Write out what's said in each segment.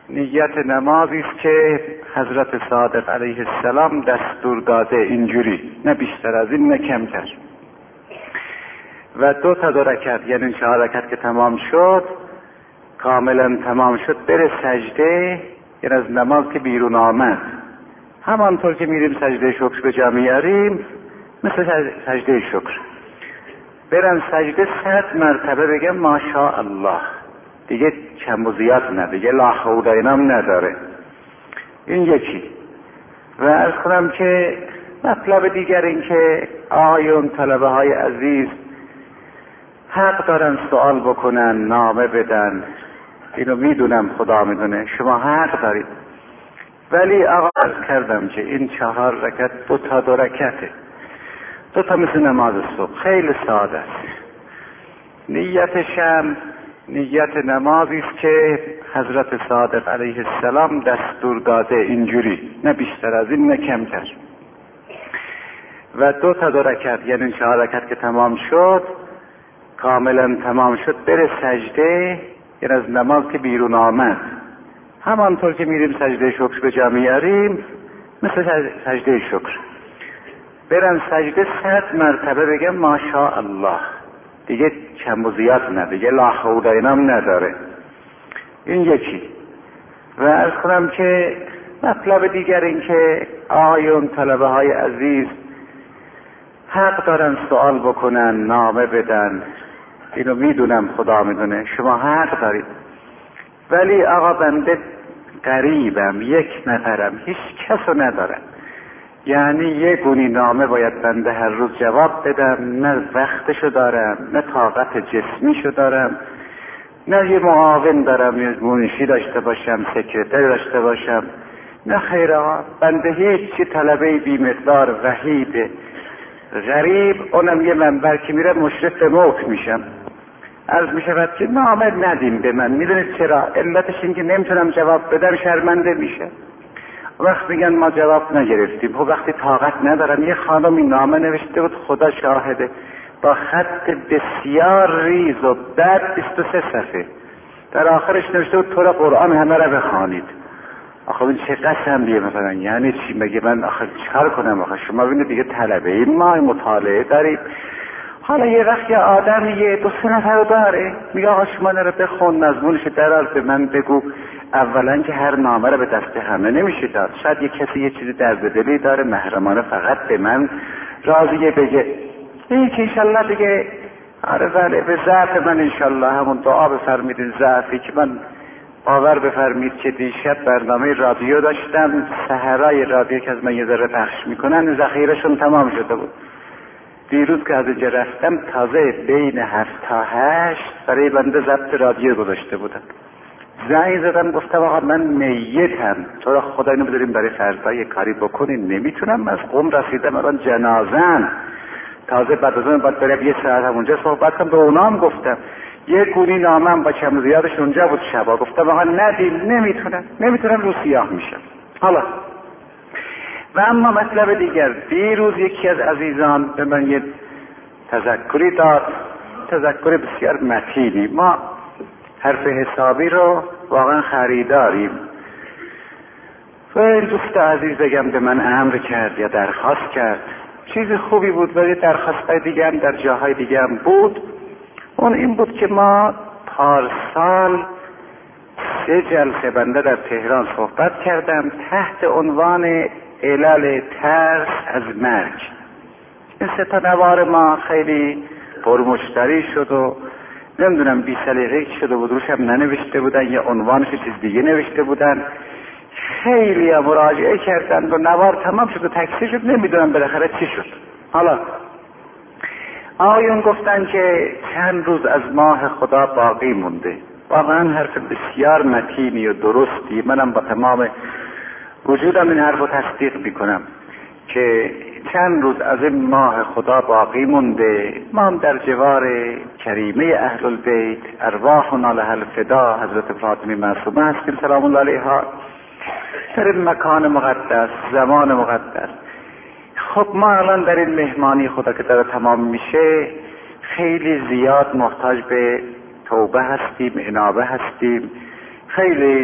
نیت نمازی است که حضرت صادق علیه السلام دستور داده، اینجوری، نه بیشتر از این نه کمتر. و 2 رکعت، یعنی 4 رکعت که تمام شد، کاملا تمام شد، بره سجده. یعنی از نماز که بیرون آمد، همانطور که میریم سجده شکر به جا میاریم، مثل سجده شکر برن سجده 100 مرتبه بگم ماشاءالله، دیگه کم و زیاد نه، دیگه لا حول اینام نداره. این یکی. و عرض کنم که مطلب دیگر این که آقایون، طلبه های عزیز، حق دارن سوال بکنن، نامه بدن، اینو میدونم، خدا میدونه، شما حق دارید. ولی آقا عرض کردم که این 4 رکعت 2 رکعته، 2 مثل نماز صبح، خیلی ساده است. نیتشم نیت نمازی است که حضرت صادق علیه السلام دستور داده، اینجوری، نه بیشتر از این نه کمتر. و 2 رکعت، یعنی 4 رکعت که تمام شد، کاملا تمام شد، بره سجده. یعنی از نماز که بیرون آمد، همانطور که میریم سجده شکر به جا میاریم، مثل سجده شکر برن سجده 100 مرتبه بگم ماشاءالله، دیگه کم و زیاد نه، دیگه لا حول اینام نداره. این یکی. و عرض کنم که مطلب دیگر این که آقایون، طلبه های عزیز، حق دارن سوال بکنن، نامه بدن، اینو میدونم، خدا میدونه، شما حق دارید. ولی آقا بنده غریبم، 1 نفرم، هیچ کسو ندارم. یعنی یه گونی نامه باید بنده هر روز جواب بدم، نه وقتشو دارم، نه طاقت جسمیشو دارم، نه یه معاون دارم، یه منشی داشته باشم، سکرتر داشته باشم، نه خیر آقا. بنده هیچی، طلبه بی مقدار، وحید غریب، اونم یه منبر که میره مشرف موت میشم. عرض میشود که نامه ندیم به من. میدونید چرا؟ علتش این که نمیتونم جواب بدم، شرمنده میشه. وقت میگن ما جواب نگرفتیم. خب وقتی طاقت ندارم، یه خانمی نامه نوشته بود، خدا شاهده، با خط بسیار ریز و بد، 23 صفحه، در آخرش نوشته بود طور قرآن همه را بخوانید. آخه این چه قسمیه مثلا؟ یعنی چی؟ مگه من آخه چکار کنم؟ آخه شما ببینید دیگه طلبه این، ما مطالعه داریم. حالا یه وقت یه آدم یه 2-3 نفر رو داره، میگه آقا شما نره بخون، مضمونش درار به من بگو. اولا که هر نامه رو به دست همه نمیشه داد. شاید یه کسی یه چیزی در دلی داره، محرمانه فقط به من راضیه بگه. این که انشالله دیگه، آره بله، به ضعف من انشالله همون دعا بفرمید، ضعفی که من، باور بفرمید که دیشب برنامه رادیو داشتم، سحرای رادیو که از من یه ذره پخش میکنن، ذخیرشون تمام شده بود. دیروز که از اینجا رفتم، تازه بین 7 تا 8 برای بنده ضبط رادیو گذاشته بودم. زنگ زدم گفتم آقا من میتم، تو را خدا اینو بذاریم برای فردا یه کاری بکنین، نمیتونم، از قم رسیدم الان جنازن، تازه بعد از اون باید برم 1 ساعت همونجا صحبت کنم. به اونام گفتم یه گونی نامم با کم زیادش اونجا بود شبا، گفتم آقا ندیم، نمیتونم، رو سیاه میشم. حالا و اما مطلب دیگر، دیروز یکی از عزیزان به من یه تذکری داد، تذکر بسیار متینی. ما حرف حسابی رو واقعا خریداریم. و این دوست عزیز بگم به من امر کرد یا درخواست کرد، چیز خوبی بود، ولی درخواست دیگه هم در جاهای دیگه هم بود. اون این بود که ما پارسال 3 جلسه بنده در تهران صحبت کردم تحت عنوان علل ترس از مرگ. این 3 نوار ما خیلی پرمشتری شد و نمیدونم بی سلیقه شده بود، روش هم ننوشته بودن یا عنوانش چیز دیگه نوشته بودن. خیلی مراجعه کردن و نوار تمام شد و تکثیر شد، نمیدونم بالاخره چی شد. حالا آقایون گفتن که چند روز از ماه خدا باقی مونده. واقعا حرف بسیار متینی و درستی، منم با تمام وجودم این حرف رو تصدیق میکنم که چند روز از این ماه خدا باقی مونده. ما هم در جوار کریمه اهل البیت، ارواحنا لها الفدا، حضرت فاطمه معصومه هستیم سلام الله علیها، در این مکان مقدس، زمان مقدس. خب ما الان در این مهمانی خدا که داره تمام میشه، خیلی زیاد محتاج به توبه هستیم، انابه هستیم. خیلی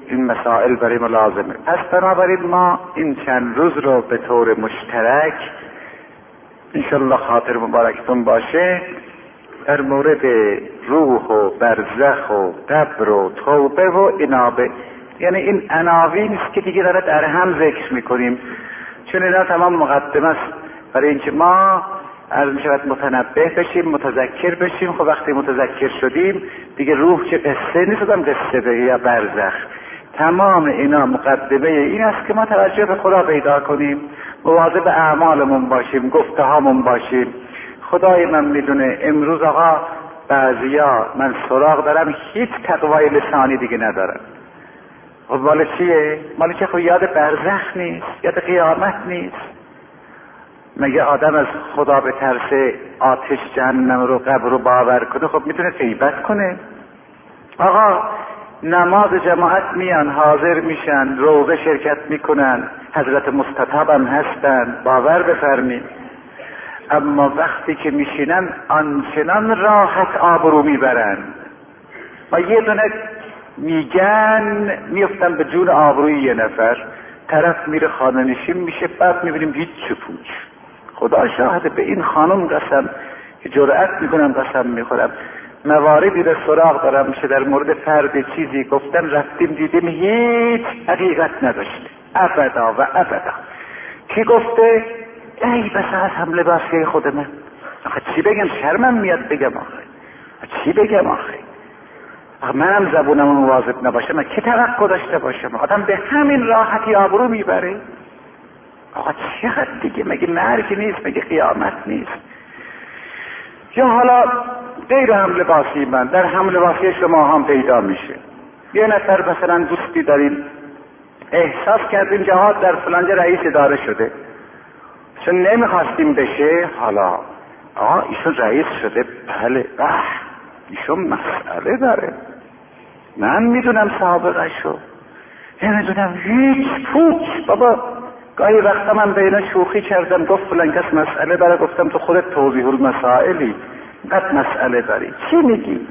این مسائل برای ما لازمه. پس بنابراین ما این چند روز رو به طور مشترک انشالله خاطر مبارکتون باشه در مورد روح و برزخ و قبر و توبه و اینابه، یعنی این عناوین است که دیگه داره در هم ذکر میکنیم، چون اینا تمام مقدمه است برای اینکه ما عرض میشود متنبه بشیم، متذکر بشیم. خب وقتی متذکر شدیم دیگه روح که قصه نیست، قصه به یا برزخ، تمام اینا مقدمه این است که ما توجه به خدا پیدا کنیم، مواظب اعمالمون باشیم، گفته هامون باشیم. خدای من میدونه امروز آقا بعضیا من سراغ دارم هیچ تقوای لسانی دیگه ندارم. خب مال چیه؟ مال که خب یاد برزخ نیست، یاد قیامت نیست. مگه آدم از خدا به ترس آتش جهنم رو قبر رو باور کنه خب میتونه غیبت کنه؟ آقا نماز جماعت میان، حاضر میشن، روزه شرکت میکنن، حضرت مستطاب هم هستن، باور بفرمید. اما وقتی که میشینن آنچنان راحت آبرو میبرن و یه دونه میگن میفتن به جون آبروی یه نفر، طرف میره خانه نشین میشه، بعد میبینیم هیچ چه پوچ. خدا شاهد به این خانم قسم که جرأت میکنم قسم میخورم، مواردی به سراغ دارم میشه در مورد فرد چیزی گفتن، رفتیم دیدیم هیچ حقیقت نداشته ابدا و ابدا. کی گفته؟ ای بس از هم لباسیه خود من. آخه چی بگم؟ شرمم میاد بگم. آخه چی بگم؟ آخه منم زبونم مواظب نباشه من که توقع داشته باشم؟ آدم به همین راحتی آبرو میبره. آقا چقدر دیگه؟ مگه مرگ نیست؟ مگه قیامت نیست؟ یا حالا غیر هم لباسی من در هم لباسی شما هم پیدا میشه. یه نفر مثلا دوستی داریم، احساس کردیم جهاد در فلانجا رئیس اداره شده، چون نمیخواستیم بشه، حالا ایشون رئیس شده، بله ایشون مسئله داره، من میدونم سابقه شو، نمیدونم هیچ پوچ. بابا گاهی وقتا من به اینا شوخی کردم، گفت فلان کس مسئله داره، گفتم تو خودت توضیح المسائلی، قد مسئله داری، چی میگی؟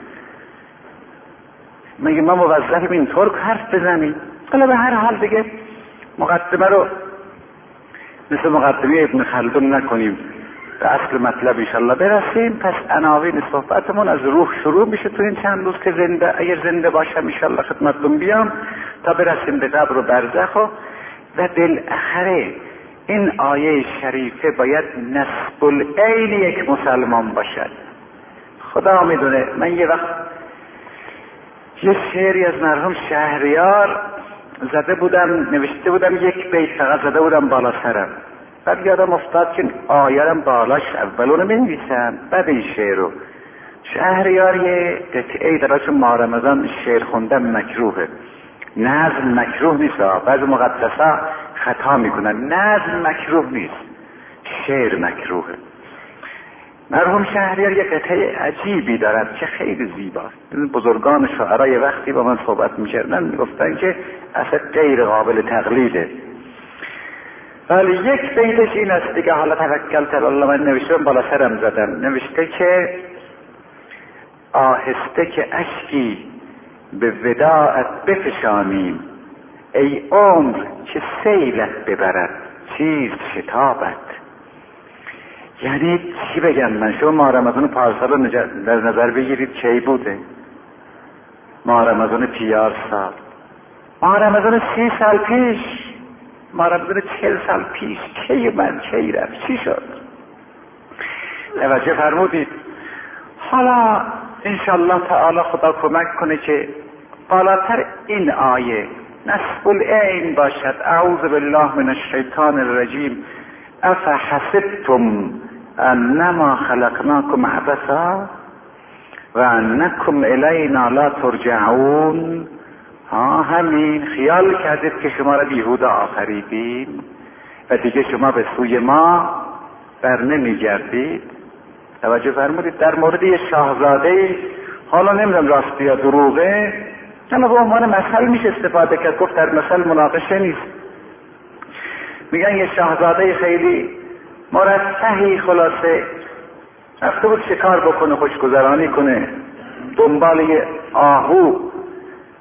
مگه ما موظفیم اینطور حرف بزنیم؟ حالا به هر حال دیگه مقدمه رو مثل مقدمه ابن خلدون نکنیم، به اصل مطلب انشالله برسیم. پس عناوین صحبتمون از روح شروع میشه تو این چند روز که زنده، اگر زنده باشم انشالله خدمتتون بیام تا برسیم به قبر و برزخ. و بالاخره این آیه شریفه باید نصب العین یک مسلمان باشد. خدا میدونه من یه وقت یه شعری از مرحوم شهریار زده بودم، نوشته بودم، یک بیت فقط زده بودم بالا سرم، بعد یادم افتاد که آیارم بالاش اولونو بنویسم بعد این شعر رو. شهریار یه قطعه داره، چون ماه رمضان شعر خوندن مکروهه، نظم مکروه نیست، بعضی مقدسا خطا میکنن، نظم مکروه نیست، شعر مکروهه. مرحوم شهریار یه قطعه عجیبی دارد که خیلی زیباست. بزرگان شاعرای وقتی با من صحبت میکردن میگفتن که اصلا غیر قابل تقلیده، ولی یک بیتش این است دیگه، حالا توکلت علی الله، من نوشتم بالا سرم زدم، نوشته که آهسته که اشکی به وداعت بفشانیم، ای عمر که سیلت ببرد چیز شتابت. یعنی چی بگم من؟ شما ماه رمضان پارسال رو در نظر بگیرید کی بوده؟ ماه رمضان پیار سال، ماه رمضان 30 سال پیش، ماه رمضان 40 سال پیش، کی من کی رفت؟ چی شد؟ توجه فرمودید؟ حالا انشالله تعالی خدا کمک کنه که بالاتر این آیه نصب العین باشد. اعوذ بالله من الشیطان الرجیم. افحسبتم انما خلقناکم عبثا و انکم الینا لا ترجعون. همین خیال کردید که شما را بیهوده آفریدیم و دیگه شما به سوی ما بر نمیگردید. توجه فرمودید؟ در مورد یه شاهزاده، حالا نمیدونم راستی یا دروغه، اما به عنوان مثل میشه استفاده کرد، گفت در مثل مناقشه نیست. میگن یه شاهزاده خیلی مرفهی خلاصه رفته بود شکار بکنه، خوشگذرانی کنه، دنبال یه آهو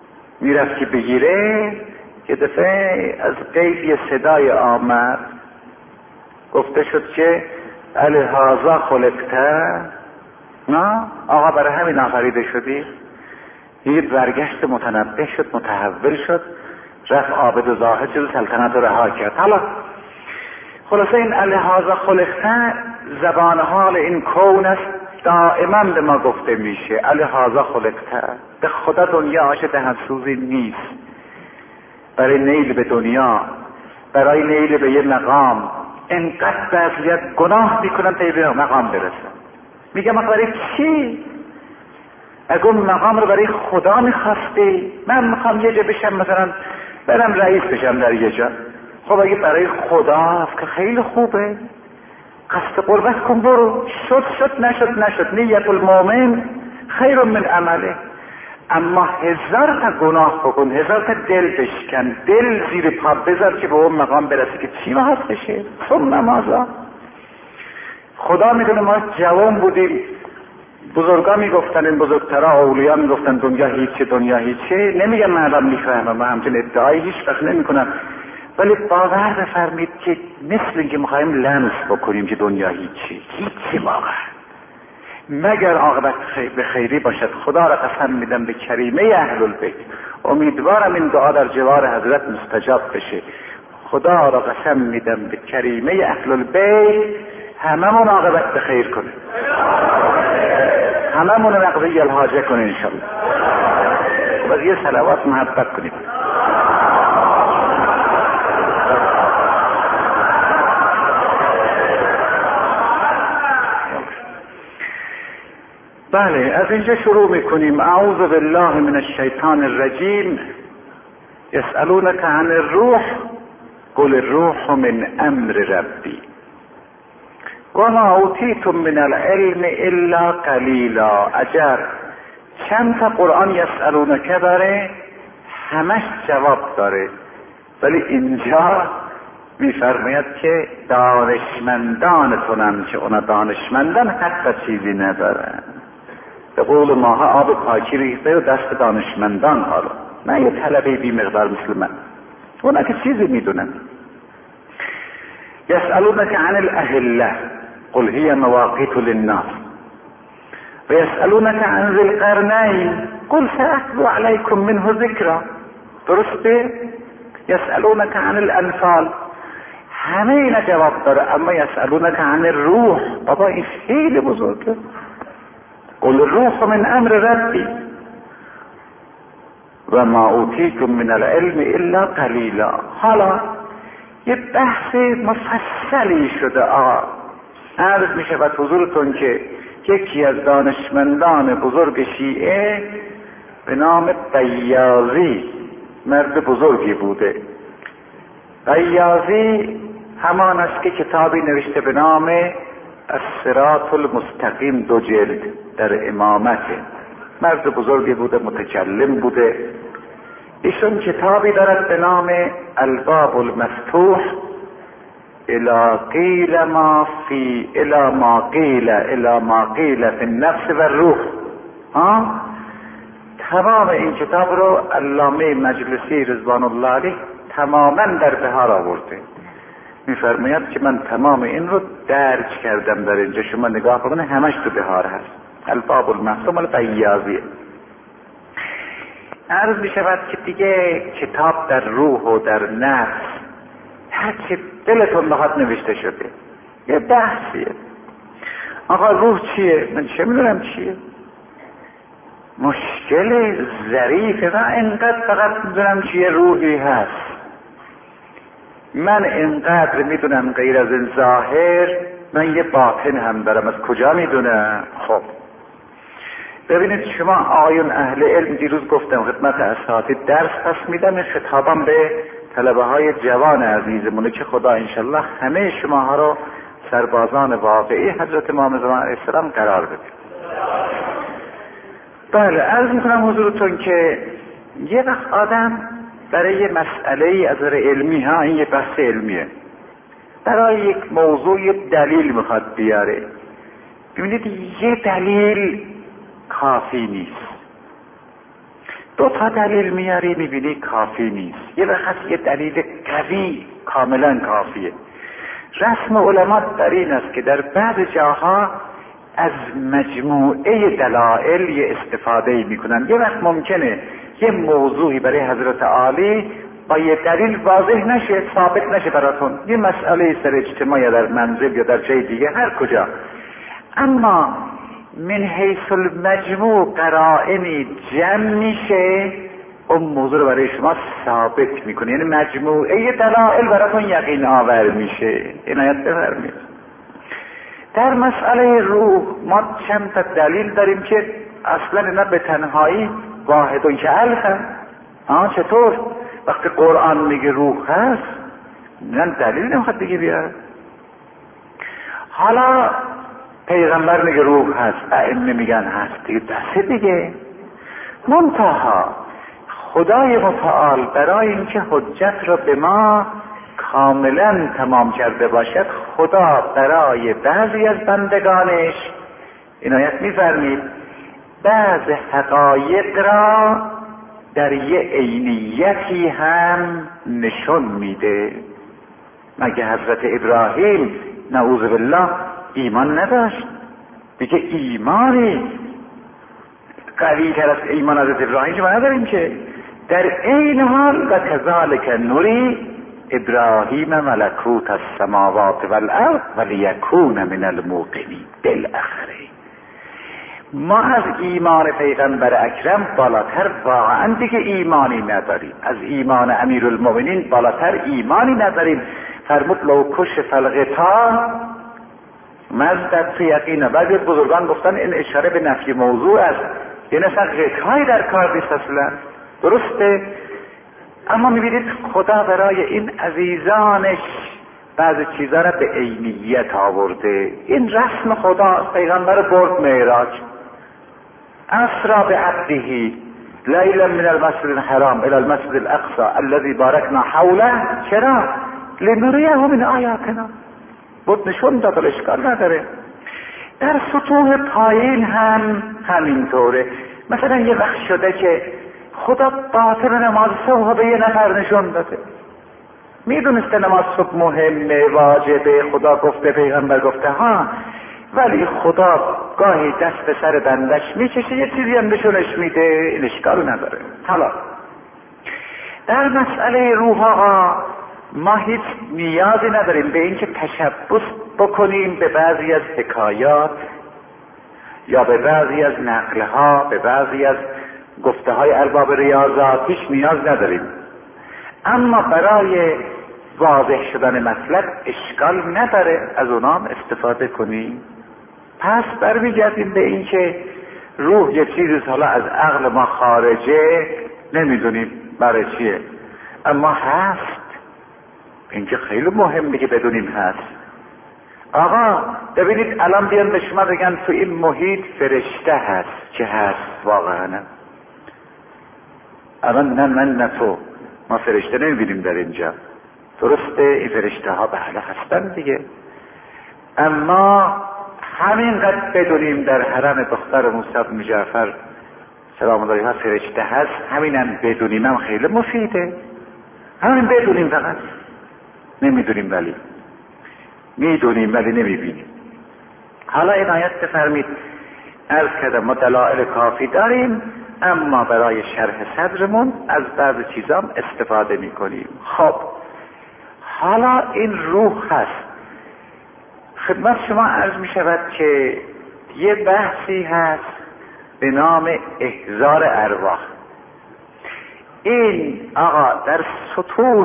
میرفت که بگیره، که دفعه از غیب یه صدای آمد، گفته شد که الهذا خلقته، نه آقا برای همین آفریده شدی. یه برگشت متنبه شد، متحول شد، رفت عابد و زاهد شد، سلطنت رو رها کرد. حالا خلاصه این الهذا خلقته زبان حال این کون است، دائما به ما گفته میشه الهذا خلقته. به خدا دنیا آش دهنسوزی نیست. برای نیل به دنیا، برای نیل به یه مقام، انقدر بعضیت گناه میکنن تا به مقام برسن. میگم برای چی؟ اگه اون مقام رو برای خدا میخواستی، من میخوام یه جا بشم، مثلا برم رئیس بشم در یه جا، خب اگه برای خدا که خیلی خوبه، قصد قربت کن برو، شد نشد، نیت المؤمن خیر من عمله. اما 1000 تا گناه بکن، 1000 تا دل بشکن، دل زیر پا بذار که به اون مقام برسی که چی محاص بشه. ثم ماذا؟ خدا میدونه ما جوان بودیم، بزرگا میگفتن، این بزرگترها اولیا میگفتن دنیا هیچه. نمیگم من الان میفهمم، من همچین ادعایی هیچ وقت نمیکنم، ولی باور بفرمید که مثل اینکه میخوایم لمس بکنیم که دنیا هیچی واقعا، مگر عاقبت به خیری باشد. خدا را قسم میدم به کریمه اهل البیت، امیدوارم این دعا در جوار حضرت مستجاب بشه. خدا را قسم میدم به کریمه اهل البیت هممون عاقبت به خیر کنه، هممون نقضی الحاجه کنه انشالله. و یه صلوات محبت کنیم. بله، از اینجا شروع میکنیم. اعوذ بالله من الشیطان الرجیم. یسألونک عن الروح قل الروح من امر ربی وما اوتیتم من العلم الا قلیلا. اگر چند تا قرآن یسألونک داره، همش جواب داره، ولی اینجا میفرماید که دانشمندانتونم که اونا دانشمندان حتی چیزی ندارن. به قول ماها آب پاکی ریخته و دست دانشمندان، حالا نه یه طلبه بی مقدار مثل من، اونا که چیزی میدونن. یسألونک عن الاهله قل هی مواقیت للناس و یسألونک عن ذی القرنین قل سأتلو علیکم منه ذکرا. درسته؟ یسألونک عن الانفال، همه اینا جواب داره، اما یسألونک عن الروح، بابا این خیلی بزرگه. قل الروح من امر ربی و ما اوتیتم من العلم الا قلیلا. حالا یه بحث مفصلی شده. عرض می شود حضورتون که یکی از دانشمندان بزرگ شیعه به نام بیاضی، مرد بزرگی بوده. بیاضی همان است که کتابی نوشته به نام الصراط المستقیم، 2 جلد، در امامت. مرد بزرگی بوده، متکلم بوده. ایشون کتابی دارد به نام الباب المفتوح الی قیل ما فی الی ما قیل فی النفس و الروح. تمام این کتاب رو علامه مجلسی رضوان الله علیه تماما در بهار آورده. میفرماید که من تمام این رو درج کردم در اینجا، شما نگاه کنید همش تو بهار هست. الباب المفتوح مال بیاضیه. عرض می شود که دیگه کتاب در روح و در نفس، هر چه دلتون بخواد نوشته شده. یه بحثیه. آقا روح چیه؟ من چه میدونم چیه؟ مشکل ظریفه. من اینقدر فقط میدونم چیه روحی هست. من اینقدر میدونم غیر از این ظاهر، من یه باطن هم دارم. از کجا میدونم؟ خب ببینید شما آقایون اهل علم، دیروز گفتم خدمت اساتید درس پس میدم، این خطابم به طلبه های جوان عزیزمونه که خدا انشالله همه شما رو سربازان واقعی حضرت امام زمان علیه السلام قرار بده. بله، عرض میکنم حضورتون که یه وقت آدم برای یه مسئله از نظر علمی، این یه بحث علمیه، برای یک موضوع دلیل میخواد بیاره. ببینید یه دلیل کافی نیست. 2 تا دلیل میاری میبینی کافی نیست. یه وقت یه دلیل قوی کاملا کافیه. رسم علما در این است که در بعض جاها از مجموعه دلائل یه استفاده میکنن. یه وقت ممکنه یه موضوعی برای حضرت عالی با یه دلیل واضح نشه، ثابت نشه براتون، یه مسئله سر اجتماع یا در منزل یا در جای دیگه هر کجا، اما من حیث المجموع قرائنی جمع میشه اون موضوع رو برای شما ثابت میکنه، یعنی مجموعه دلائل براتون یقین آور میشه. عنایت بفرمایید. در مسئله روح ما چند تا دلیل داریم که اصلا اینا به تنهایی واحدون که الف. چطور؟ وقتی قرآن میگه روح هست من دلیل نمیخواد دیگه بیاره. حالا پیغمبر میگه روح هست، ائمه میگن هست، دیگه بسه دیگه. منتها خدای متعال برای اینکه حجت را به ما کاملا تمام کرده باشد، خدا برای بعضی از بندگانش عنایت می‌فرمید بعض حقایق را در یه عینیتی هم نشون میده. مگه حضرت ابراهیم نعوذ بالله ایمان نداشت؟ دیگه ایمانی قوی تر از ایمان حضرت ابراهیم که ما نداریم که. در این حال و کذالک نوری ابراهیم ملکوت السماوات والارض ولیکون من الموقنین. بالاخره ما از ایمان پیغمبر اکرم بالاتر واقعا دیگه ایمانی نداریم، از ایمان امیرالمومنین بالاتر ایمانی نداریم. فرمود لو کشف الغطاء مزدت یقینا. بعضی بزرگان گفتن این اشاره به نفی موضوع است، یعنی اصلا غطایی در کار نیست اصلا. درسته؟ اما میبینید خدا برای این عزیزانش بعضی چیزا را به عینیت آورده. این رسم خدا. پیغمبر برد معراج، اسری بعبده لیلا من المسجد الحرام الى المسجد الاقصى الذي باركنا حوله. چرا؟ لنریه من آیاتنا. بود نشون داد، اشکال نداره. در سطوح پایین هم همینطوره. مثلا یه وقت شده که خدا باطن نماز صبح به یه نفر نشون داده، میدونسته نماز صبح مهمه، واجبه، خدا گفته، پیغمبر گفته ها، ولی خدا گاهی دست به سر بندش میکشه یه چیزی هم نشونش میده، این اشکال نداره. حالا در مسئله روح آقا ما هیچ نیازی نداریم به اینکه تشبث بکنیم به بعضی از حکایات یا به بعضی از نقلها، به بعضی از گفته های ارباب ریاضات، هیچ نیاز نداریم. اما برای واضح شدن مطلب اشکال نداره از اونام استفاده کنیم. پس برمیگردیم به این که روح یه چیزی حالا از عقل ما خارجه، نمیدونیم برای چیه، اما هست. این که خیلی مهمه که بدونیم هست. آقا ببینید الان بیان به شما بگن تو این محیط فرشته هست، که هست واقعا. الان نه تو ما فرشته نمیبینیم در اینجا، درسته؟ این فرشته ها بله هستن دیگه، اما همینقدر بدونیم در حرم دختر موسی بن جعفر سلام الله علیها فرشته هست، همینم بدونیم هم خیلی مفیده. همین بدونیم، فقط نمیدونیم، ولی میدونیم ولی نمیبینیم. حالا عنایت بفرمید. عرض کردم ما دلائل کافی داریم، اما برای شرح صدرمون از بعض چیزام استفاده میکنیم. خب حالا این روح هست. خدمت شما عرض میشود که یه بحثی هست به نام احضار ارواح. این آقا در سطوح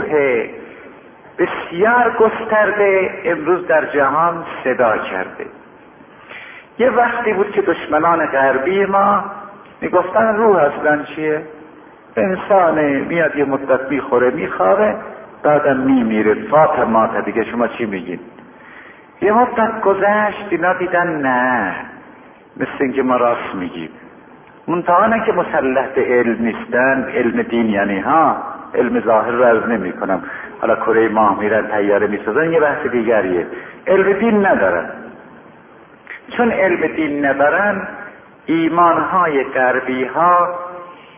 بسیار گسترده امروز در جهان صدا کرده. یه وقتی بود که دشمنان غربی ما میگفتن روح اصلا چیه؟ انسان میاد یه مدت میخوره میخوابه بعدم میمیره، فاطمه دیگه شما چی میگین؟ یه مدت گذشت اینا دیدن نه، مثل اینکه ما راست میگیم. منتها نه که مسلح به علم نیستن، علم دین یعنی ها، علم ظاهر رو عرض نمی کنم. حالا کره ماه میرن طیاره میسازن یه بحث دیگریه. علم دین ندارن. چون علم دین ندارن ایمانهای غربی ها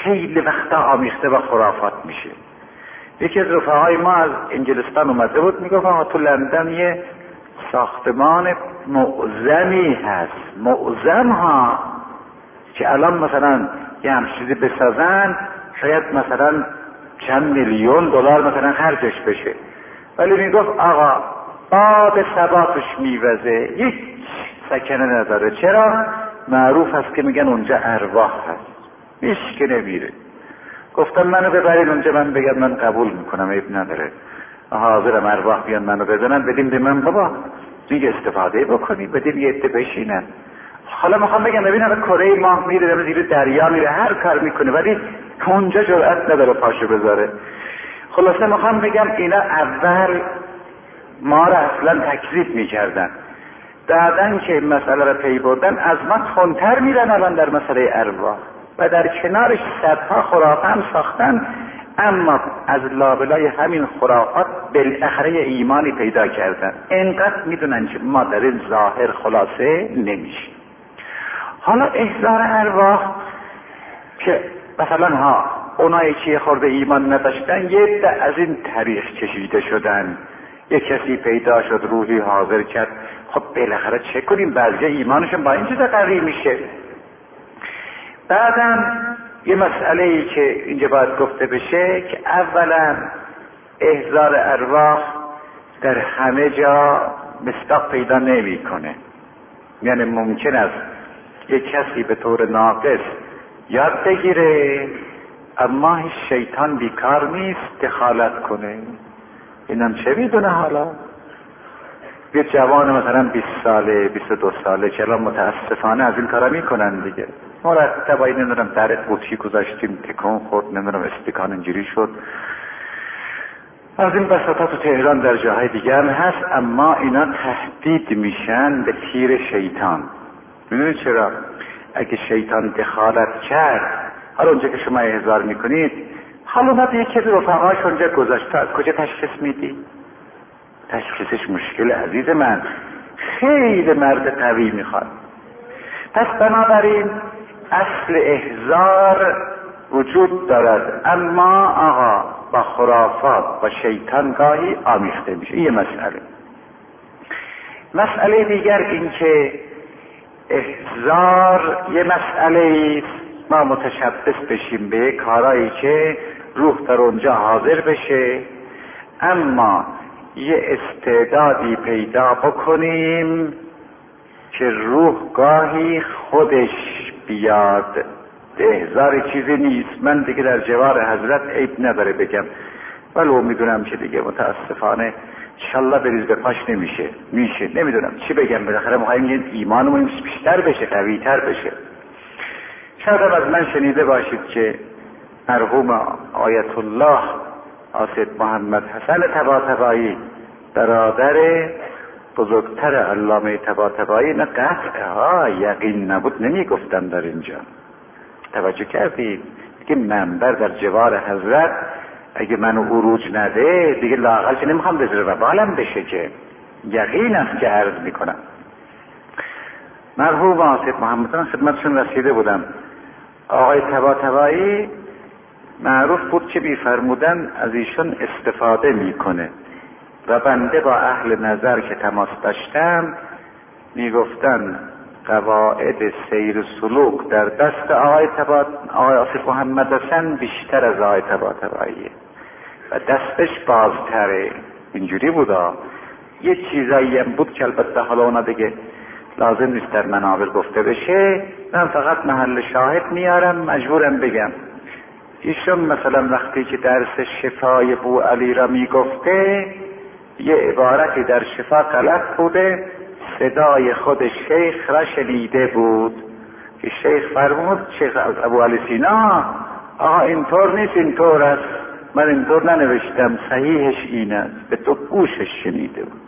خیلی وقتا آمیخته با خرافات میشه. یکی از رفقای ما از انگلستان اومده بود، میگفت آقا تو لندن یه ساختمان معظمی هست، معظم ها، که الان مثلا یه همچیزی بسازن شاید مثلا چند میلیون دلار مثلا خرجش بشه، ولی میگفت آقا باد صبا توش میوزه، یک سکنه نداره. چرا؟ معروف هست که میگن اونجا ارواح هست، هیچ که نمیره. گفتم منو ببرین اونجا، من بگم من قبول میکنم، عیب نداره، حاضرم ارواح بیان منو بزنن، بدیم به من بابا دیگه استفاده بکنی، بدیم یه عده بشینن. حالا میخوام بگم ببینم کره ماه میره، زیر دریا میره، هر کار میکنه، ولی اونجا جرأت نداره پاشو بذاره. خلاصه میخوام بگم اینا اول ما را اصلا تکذیب میکردن، بعدن که این مسئله را پی بردن از ما تندتر میرن الان در مسئله ارواح، و در کنارش صدها خرافه هم ساختن، اما از لابلای همین خرافات بالاخره ایمانی پیدا کردن. اینقدر میدونن که ما در این ظاهر خلاصه نمیشیم. حالا احضار ارواح که مثلا اونایی که خورده ایمان نداشتن یه عده از این طریق کشیده شدن، یه کسی پیدا شد روحی حاضر کرد، خب بالاخره چه کنیم، بعضی ایمانشون با این چیز قوی میشه. بعدم یه مسئله ای که اینجا باید گفته بشه که اولا احضار ارواح در همه جا مصداق پیدا نمیکنه. یعنی ممکن است یک کسی به طور ناقص یاد بگیره، اما هیچ شیطان بیکار نیست دخالت کنه. اینم چه میدونه حالا؟ یه جوان مثلا 20 ساله 22 ساله که الان متاسفانه از این کارا میکنن دیگه، مرتبا نمیدونم در قوطی گذاشتیم تکون خورد، نمیدونم استکان اینجوری شد، از این بساطا تو تهران در جاهای دیگه هم هست، اما اینا تهدید میشن به تیر شیطان. میدونید چرا؟ اگه شیطان دخالت کرد، حالا اونجا که شما احضار میکنید، حالا اومد یکی از رفقاش اونجا گذاشته، از کجا تشخیص میدی؟ تشخیصش مشکل عزیز من، خیلی مرد قوی میخواد. پس بنابراین اصل احضار وجود دارد، اما آقا با خرافات و شیطان گاهی آمیخته میشه. یه مسئله دیگر این که احضار یه مسئله است ما متشبث بشیم به کارهایی که روح در اونجا حاضر بشه، اما یه استعدادی پیدا بکنیم که روح گاهی خودش بیاد. احضار چیزی نیست، من دیگه در جوار حضرت عیب نداره بگم، ولو میدونم که دیگه متاسفانه انشالله بریز به پاش میشه نمیدونم چی بگم، بالاخره میخواییم یه ایمانمون بیشتر بشه، قویتر بشه. شاید از من شنیده باشید که مرحوم آیت الله آصف محمد حسن طباطبایی برادر بزرگتر علامه طباطبایی، نه قطعه یقین نبود نمیگفتم در اینجا، توجه کردید که منبر در جوار حضرت اگه منو عروج نده دیگه لااقل که نمیخوام بذاره و بالم بشه، که یقین است که عرض میکنم. مرحوم آصف محمد خدمتشون رسیده بودم، آقای طباطبایی معروف بود که میفرمودن از ایشون استفاده میکنه و بنده با اهل نظر که تماس داشتم میگفتن قواعد سیر سلوک در دست آقای آصف محمد حسن بیشتر از آقای طباطباییه و دستش بازتره. اینجوری بودا. یه چیزایی هم بود که البته حالا اونا دیگه لازم نیست در منابر گفته بشه، من فقط محل شاهد میارم، مجبورم بگم. ایشون مثلا وقتی که درس شفای بو علی را میگفته، یه عبارتی در شفا غلط بوده، صدای خود شیخ را شنیده بود که شیخ فرمود، شیخ از ابو علی سینا، آها اینطور نیست اینطور است، من اینطور ننوشتم، صحیحش این است، به تو گوشش شنیده بود.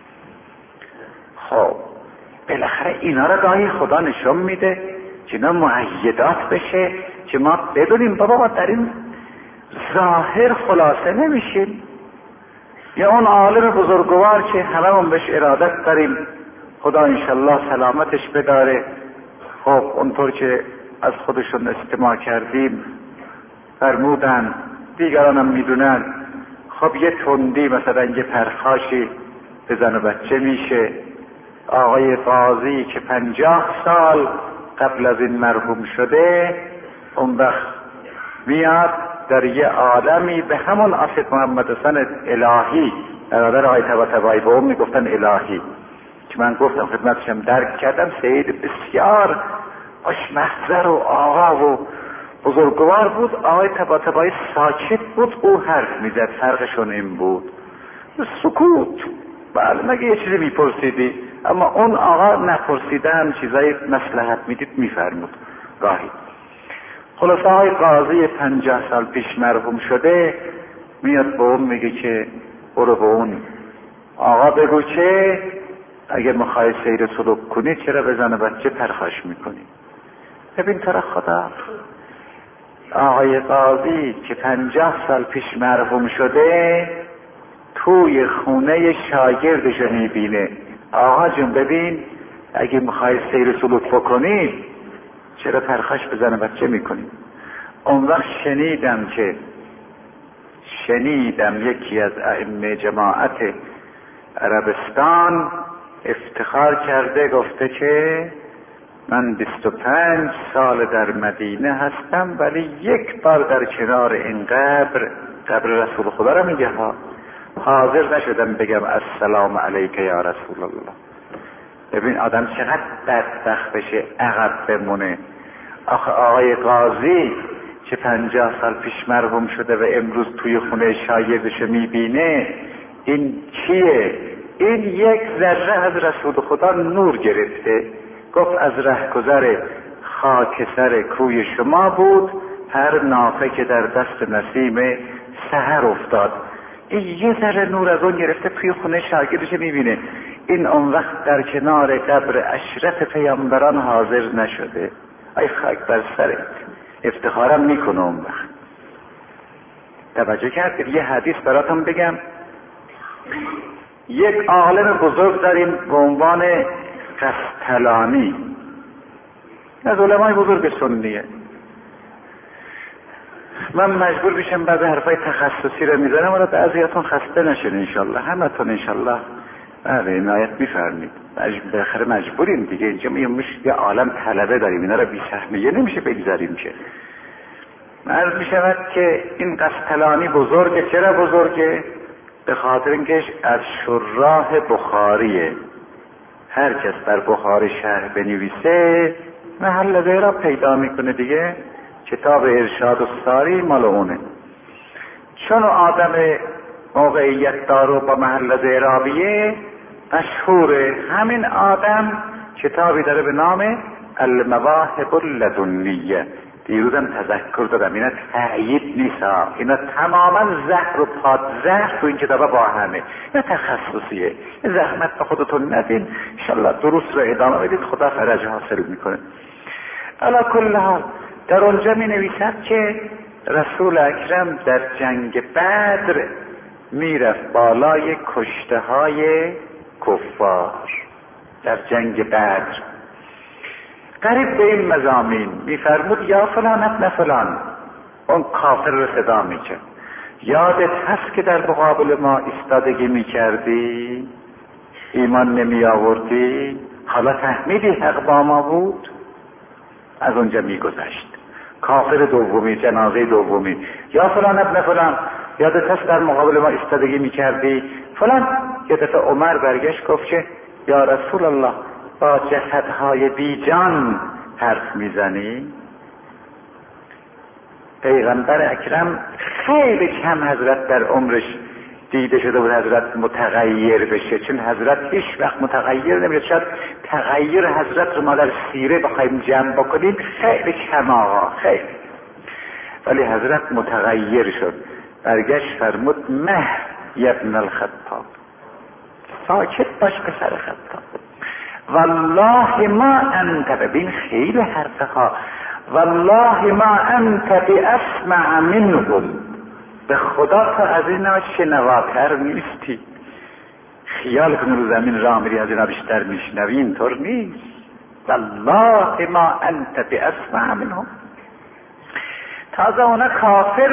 خب بالاخره اینا را گاهی خدا نشون میده که اینا معیدات بشه که ما بدونیم بابا ما در این ظاهر خلاصه نمیشیم. یا اون عالم بزرگوار که هممون بهش ارادت داریم، خدا انشالله سلامتش بداره، خب اونطور که از خودشون استماع کردیم فرمودن دیگرانم میدونن خب یه تندی مثلا یه پرخاشی به زن و بچه میشه. آقای قاضی که 50 سال قبل از این مرحوم شده اون وقت میاد در یه عالمی به همون آصف محمد حسن الهی برادر آقای طباطبایی به اون میگفتن الهی که من گفتم خدمتشم درک کردم سید بسیار خوشمحضر و آقا و بزرگوار بود. آقای طباطبایی ساکت بود، او حرف میزد، فرقشون این بود سکوت. بله مگه یه چیزی میپرسیدی، اما اون آقا نپرسیدن چیزای مصلحت میدید میفرمود گاهی. خلاص آقای قاضی 50 سال پیش مرحوم شده میاد به اون میگه که برو به اون آقا بگو که اگه میخوای سیر سلوک کنی چرا به زن و بچه پرخاش میکنی. ببین تو را خدا، آقای قاضی که 50 سال پیش مرحوم شده توی خونه شاگردشو میبینه. آقا جون ببین اگه میخوای سیر سلوک بکنی چرا پرخاش به زن و بچه میکنی. اون وقت شنیدم یکی از ائمه جماعت عربستان افتخار کرده گفته که من 25 سال در مدینه هستم ولی یک بار در کنار این قبر رسول خدا را میگه حاضر نشدم بگم السلام علیک یا رسول الله. ببین آدم چقدر بدبخت بشه عقب بمونه. آخه آقای قاضی که 50 سال پیش مرحوم شده و امروز توی خونه شاگردش میبینه، این چیه؟ این یک ذره از رسول خدا نور گرفته. گفت از رهگذر خاک سر کوی شما بود هر نافه که در دست نسیم سحر افتاد. این یه ذره نور از اون گرفته توی خونه شاگردش میبینه. این اون وقت در کنار قبر اشرف پیامبران حاضر نشده. ای خاک بر سرت، افتخارم میکنه. اون وقت توجه کرد. یه حدیث براتون بگم. یک عالم بزرگ داریم به عنوان قسطلانی، از علمای بزرگ سنیه. من مجبور میشم بعضی حرفای تخصصی رو میزنم ولی بعضیاتون خسته نشین انشالله، همتون انشالله بله عنایت میفرمید. بالاخره مجبوریم دیگه، اینجا یه عالم طلبه داریم، اینا رو بی سهمیه نمیشه بگذاریم که. عرض میشود که این قسطلانی بزرگه. چرا بزرگه؟ به خاطر اینکه از شراح بخاریه. هر کس در بخاری شرح بنویسه محل غیره پیدا میکنه دیگه. کتاب ارشاد الساری مال اونه. چون آدم موقعیت دارو با محل غیرابیه مشهوره. همین آدم کتابی داره به نام المواهب اللدنیه. دیروزم تذکر دادم اینا تأیید نیست، اینا تماما زهر و پادزهر تو این کتابا با همه. اینا تخصصیه. زحمت به خودتون ندین، انشالله دروس رو ادامه بدید، خدا فرج حاصل میکنه. علا کل حال در اونجا می نویسد که رسول اکرم در جنگ بدر میرفت بالای کشته های کفار. در جنگ بدر قریب به این مضامین میفرمود یا فلان ابن فلان، اون کافر رو صدا میکرد، یادت هست که در مقابل ما ایستادگی میکردی، ایمان نمی آوردی، حالا فهمیدی حق با ما بود؟ از اونجا میگذشت. کافر دومی، جنازه دومی، یا فلان ابن فلان، یادت هست در مقابل ما ایستادگی میکردی فلان. یه دفعه عمر برگشت گفت که یا رسول الله با جسدهای بی جان حرف میزنی؟ پیغمبر اکرم خیلی کم حضرت در عمرش دیده شده بود حضرت متغیر بشه، چون حضرت هیچ وقت متغیر نمیشه. شاید تغییر حضرت رو ما در سیره بخوایم جمع بکنیم خیلی کم آقا، خیلی. ولی حضرت متغیر شد، برگشت فرمود مه یبن الخطاب، ساکت باش پسر خطاب، والله ما انت، ببین خیلی حرفه ها، والله ما انت باسمع منهم، به خدا تو از اینا شنواتر نیستی. خیال کن رو زمین راه میری از اینا بیشتر میشنوی، اینطور نیست. والله ما انت باسمع منهم. تازه اونا کافر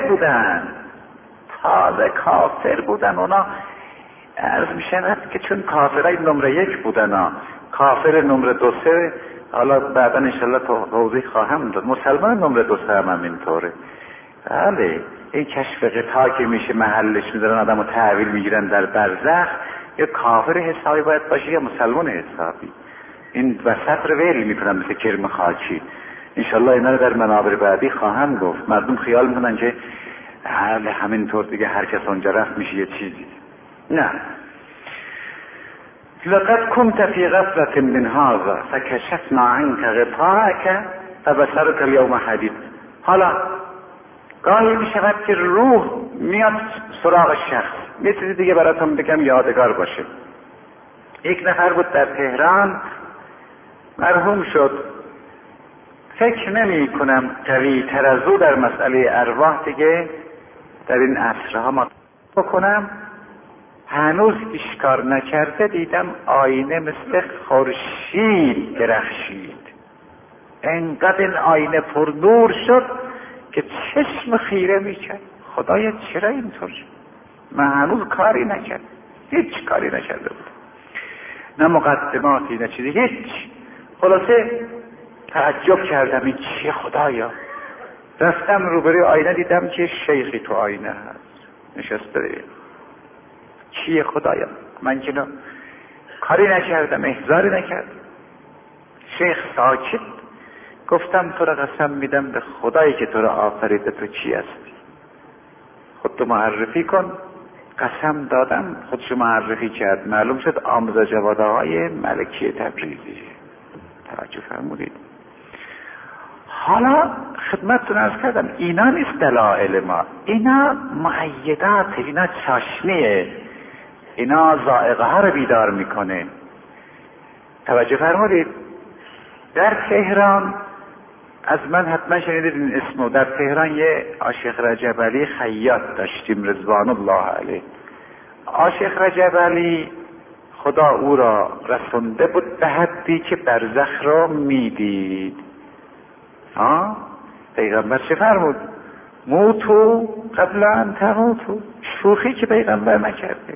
بودن. اونا عرض می شود که چون کافرای نمره 1 بودن کافر نمره 2 3 حالا بعدا انشالله توضیح خواهم داد، مسلمان نمره 2 3 هم اینطوره. بله این کشف قطعا که میشه محلش میذارن آدمو تحویل میگیرن در برزخ، یا کافر حسابی باید باشه یا مسلمان حسابی. این وسط رو ویل میکنن مثل کرم خاکی. انشالله اینا رو در منابر بعدی خواهم گفت. مردم خیال میکنن که همینطور دیگه هر کس اونجا رفت میشه یه چیزی. نه. لقد كنت في غفلة من هذا فكشفنا عنك غطاءك فبصرك اليوم حديد. حالا گاهی می شود که روح میاد سراغ شخص، یه چیزی دیگه براتون بگم یادگار باشه. یک نفر بود در تهران مرحوم شد. فکر نمی کنم قوی تر از او در مسئله ارواح دیگه در این عصرها ما بکنم. هنوز پیش کار نکرده دیدم آینه مثل خورشید درخشید. انقدر این آینه پر نور شد که چشم خیره میکرد. خدایا چرا اینطور شد؟ من هنوز کاری نکرد، هیچ کاری نکرده بود، نه مقدماتی نه چیزی، هیچ. خلاصه تعجب کردم این چیه خدایا. رفتم روبروی آینه دیدم که شیخی تو آینه هست نشسته. چیه خدایا؟ من که کاری نکردم، احضاری نکردم. شیخ ساکت. گفتم تو را قسم میدم به خدایی که تو را آفریده تو چی هستی؟ خودتو معرفی کن. قسم دادم، خودشو معرفی کرد. معلوم شد آموزه جوادهای ملکی تبریزی. توجه فرمودید؟ حالا خدمتتون عرض کردم اینا نیست دلائل ما، اینا مؤیدات، اینا چاشنیه، اینا ذائقه ها رو بیدار میکنه. توجه فرمودید؟ در تهران از من حتما شنیدید این اسمو. در تهران یه عاشق رجب علی خیاط داشتیم رضوان الله علیه. عاشق رجب علی خدا او را رسونده بود به حدی که برزخ را میدید. پیغمبر چه فرمود؟ موتو قبل ان تموتو. شوخی که پیغمبر نکرده.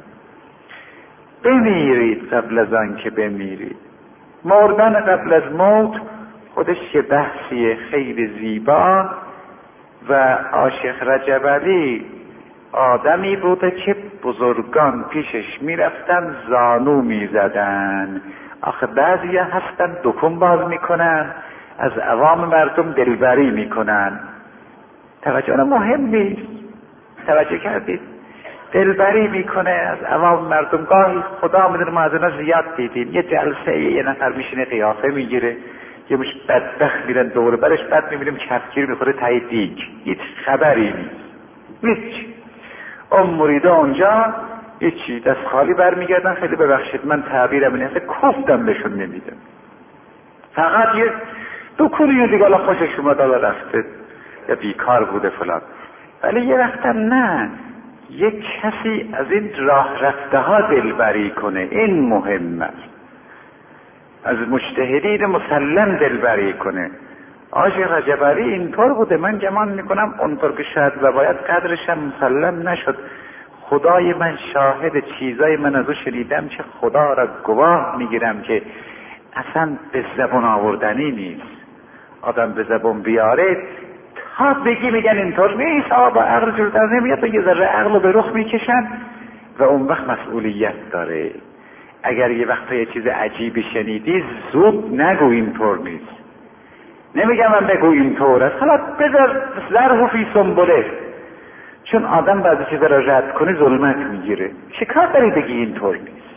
بمیرید قبل از آن که بمیرید. مردن قبل از موت خودش یه بحثی خیلی زیبا. و عاشق رجب علی آدمی بوده که بزرگان پیشش میرفتن زانو میزدن. آخه بعضی هستن دکون باز میکنن، از عوام مردم دلبری میکنن. توجه مهم نیست. توجه کردید؟ دلبری میکنه از عوام مردم. گاهی خدا میدونه ما از اینا زیاد دیدیم. یه جلسه یه نفر میشینه قیافه میگیره، یه مش بدبخت میرن دور برش، بعد میبینیم کفگیر میخوره تای دیگ، هیچ خبری نیست، هیچ. اون مریده اونجا هیچی، دست خالی برمیگردن. خیلی ببخشید من تعبیرم اینه، کوفتم بهشون نمیدم. فقط یه دکونی دیگه الان خوشش اومد رفته یا بیکار بوده فلان. ولی یه وقتم نه، یک کسی از این راه رفته ها دلبری کنه، این مهم است. از مجتهدین مسلم دلبری کنه. عاشق رجب علی اینطور بوده. من گمان میکنم اونطور که شاید و باید قدرش هم مسلم نشد. خدای من شاهد، چیزای من از او شنیدم که خدا را گواه میگیرم که اصلا به زبان آوردنی نیست. آدم به زبان بیاره تا بگی میگن اینطور نیست، با عقل جور در نمیاد. و یه ذره عقل رو به رخ میکشن و اون وقت مسئولیت داره. اگر یه وقت یه چیز عجیبی شنیدی زود نگو اینطور نیست. نمیگم من بگو اینطور است، حالا بذار زرهو فی سنبله. چون آدم بعضی چیزا را رد کنه ظلمت میگیره. چه کار داری بگی اینطور نیست؟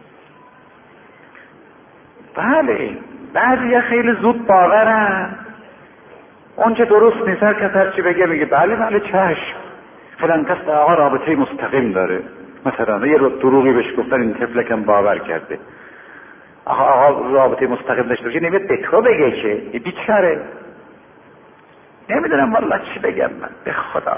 بله بعضی خیلی زود باورن. اون چه درست نیست هر کس هر چی بگه میگه بله چشم، فلان کس آقا رابطه مستقیم داره. مثلا یه دروغی بهش گفتن این طفلکم باور کرده. آقا رابطه مستقیم داشته باشه نمیاد به تو بگه که بیچاره. نمیدونم والله چی بگم من به خدا.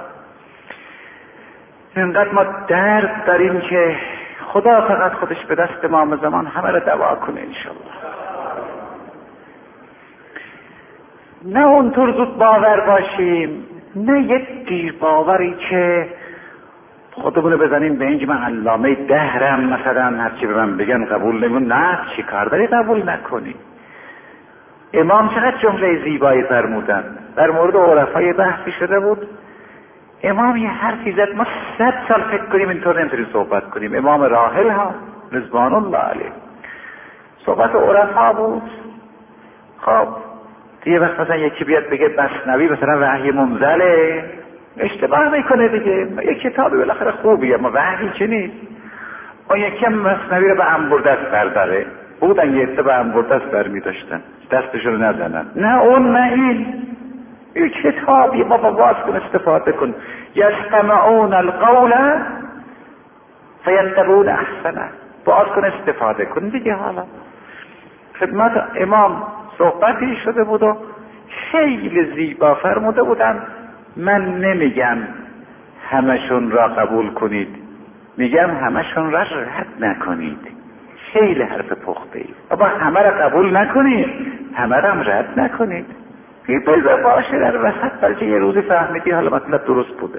اینقدر ما درد داریم که خدا فقط خودش به دست امام زمان همه را دوا کنه انشالله. نه اونطور زود باور باشیم. نه یک دیر باوری که خودمونو بزنیم به اینکه من علامه دهرم، مثلا هرچی به من بگن قبول نمون. نه، چی کار داری قبول نکنی؟ امام چقدر جمله زیبایی فرمودن. در مورد عرفای بحثی شده بود، امام یه حرفی زد ما 100 سال فکر کنیم اینطور نمیتونیم صحبت کنیم. امام راحل ها رضوان الله علیه، صحبت عرفا بود. خب یه وقت مثلا یکی بیاد بگه مثنوی مثلا وحی منزله، اشتباه میکنه دیگه. یه کتابی بالاخره خوبیه، اما وحی چه نیست. اون یکی هم مثنوی رو به انبردست برداره، بودن یه عده به انبردست برمیداشتن دستشون نزنن. نه اون نه این کتابی بابا، باز کن استفاده کن. یستمعون القول فیتبعون احسنه، باز کن استفاده کن دیگه. حالا خدمت امام صحبتی شده بود و خیلی زیبا فرموده بودن. من نمیگم همشون را قبول کنید، میگم همشون را رد نکنید. خیلی حرف پخته ای. بابا همه را قبول نکنید، همه را هم رد نکنید. بذار باشه در وسط، بلکه یه روزی فهمیدی حالا مطلب درست بوده.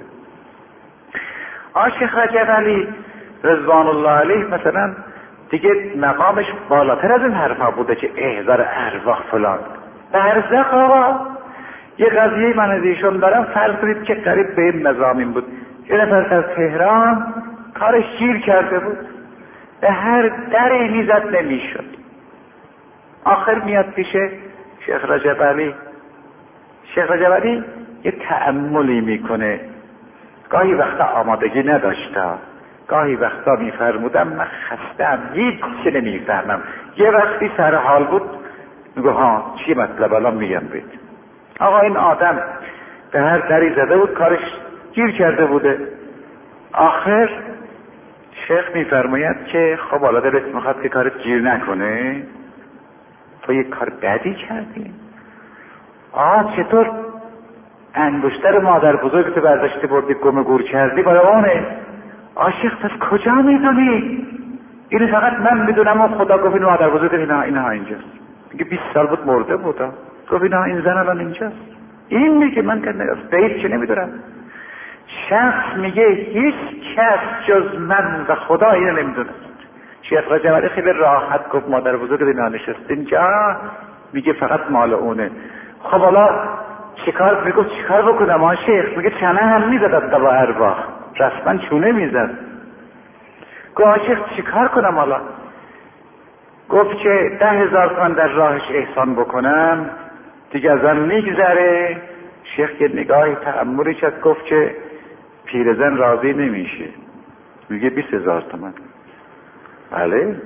شیخ رجب علی رضوان الله علیه مثلا دیگه مقامش بالاتر از این حرفا بوده که احضار ارواح فلان. برزخ آقا یه قضیه من از ایشون دارم، فرض کنید که قریب به این مضامین بود. یه نفر از تهران کارش گیر کرده بود، به هر دری میزد نمیشد. آخر میاد پیش شیخ رجب علی. شیخ رجب علی یه تأملی میکنه، گاهی وقتا آمادگی نداشته، گاهی وقتا میفرمودم من خستم هیچ چی نمیفهمم. یه وقتی سر حال بود میگه ها چی مطلب الان میگم بید. آقا این آدم به هر دری زده بود، کارش گیر کرده بوده. آخر شیخ میفرماید که خب حالا دلت میخواد که کارت گیر نکنه، تو یک کار بدی کردی. چطور انگشتر مادر بزرگت برداشتی بردی گم گور کردی برای اونه؟ شیخ پس کجا میدونی؟ اینو فقط من میدونم و خدا گفت این مادر بزرگت اینها اینجاست. میگه 20 سال بود مرده بود. گفت این زن الان اینجاست. این میگه من که دید چه نمیدونم. شخص میگه هیچ کس جز من و خدا اینو نمیدونه. شیخ رجب علی خیلی راحت گفت مادر بزرگت اینا نشست اینجا، میگه فقط مال اونه. خب حالا چیکار بکنم شیخ؟ میگه چنه هم میزد دوا ارواح، رسما چونه میزد. گفت شیخ چیکار کنم حالا؟ گفت که 10,000 تومان در راهش احسان بکنم دیگه ازم میگذره. شیخ که نگاهی تأملی کرد گفت که پیرزن راضی نمیشه. میگه 20,000 تومان. بله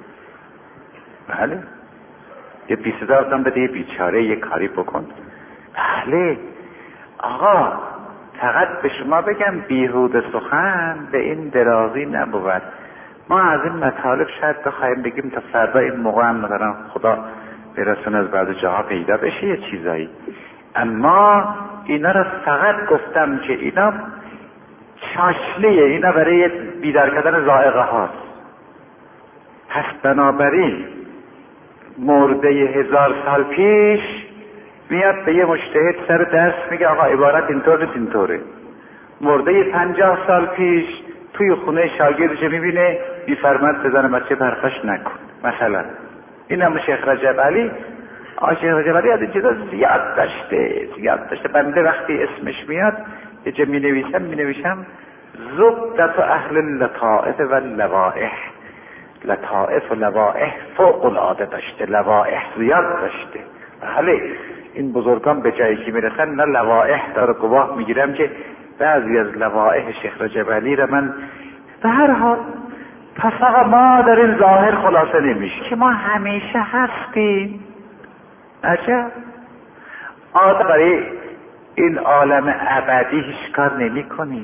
یه 20,000 تومان بده، یه بیچاره یه کاری بکن. بله آقا، فقط به شما بگم بیهوده سخن به این درازی نبود. ما از این مطالب شاید بخوایم بگیم تا فردا این موقع هم مثلا خدا برسون از بعض جاها پیدا بشه یه چیزایی، اما اینا رو فقط گفتم که اینا چاشنیه، اینا برای بیدار کردن ذائقه هاست. پس بنابراین مرده 1000 سال پیش میاد به یه مجتهد سر درس میگه آقا عبارت اینطور نیست اینطوره. مرده 50 سال پیش توی خونه شاگردش میبینه میفرماد بزن بچه پرخاش نکن مثلا. این هم شیخ رجب علی. شیخ رجب علی از این چیزا زیاد داشته. بنده وقتی اسمش میاد یه جا مینویشم زبدت اهل اللطائف و اللوائح. لطائف و لوائح فوق العاده داشته، لوائح زیاد داشته. بله این بزرگان به جایی که میرسن نه لوائح داره. گواه میگیرم که بعضی از لوائح شیخ رجب علی را من به هر حال پس آقا ما در این ظاهر خلاصه نمیشه که ما همیشه هستیم. عجب آدم برای این عالم ابدی هیچ کار نمی کنیم.